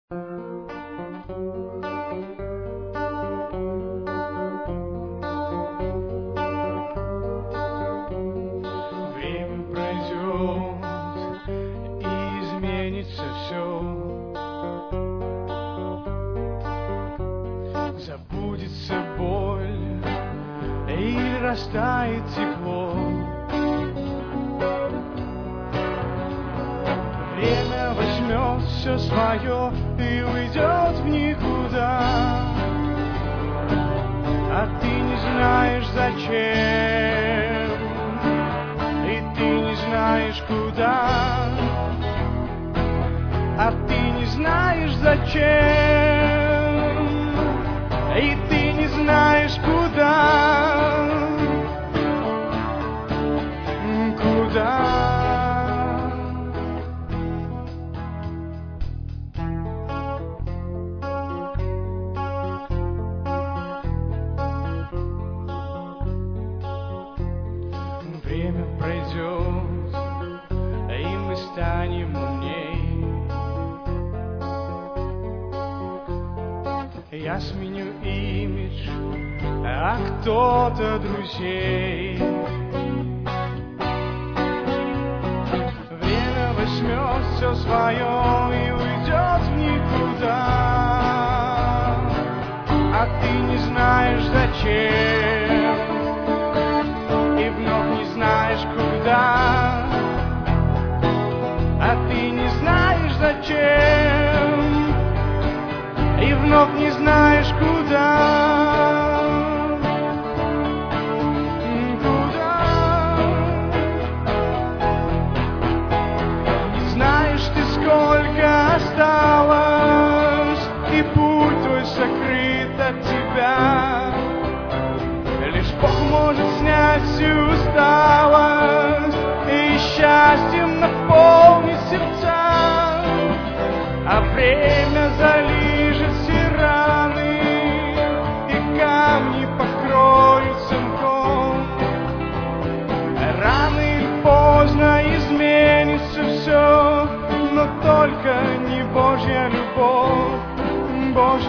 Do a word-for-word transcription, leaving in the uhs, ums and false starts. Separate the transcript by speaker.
Speaker 1: Время пройдет, и изменится все. Забудется боль, и растает тепло. Время возьмет все свое и уйдет в никуда. А ты не знаешь зачем, и ты не знаешь куда. А ты не знаешь зачем, и ты не знаешь куда. Куда? Время пройдет, и мы станем умней. Я сменю имидж, а кто-то друзей. Время возьмет все свое и уйдет в никуда. А ты не знаешь зачем, и вновь не знаешь куда. А ты не знаешь зачем, и вновь не знаешь куда. Куда? Не знаешь ты, сколько осталось, и путь твой сокрыт от тебя. Лишь Бог может снять всю усталость и счастьем наполнить сердца. А время залижет все раны, и камни покроются мхом. Рано или поздно изменится все, но только не Божья любовь, Божья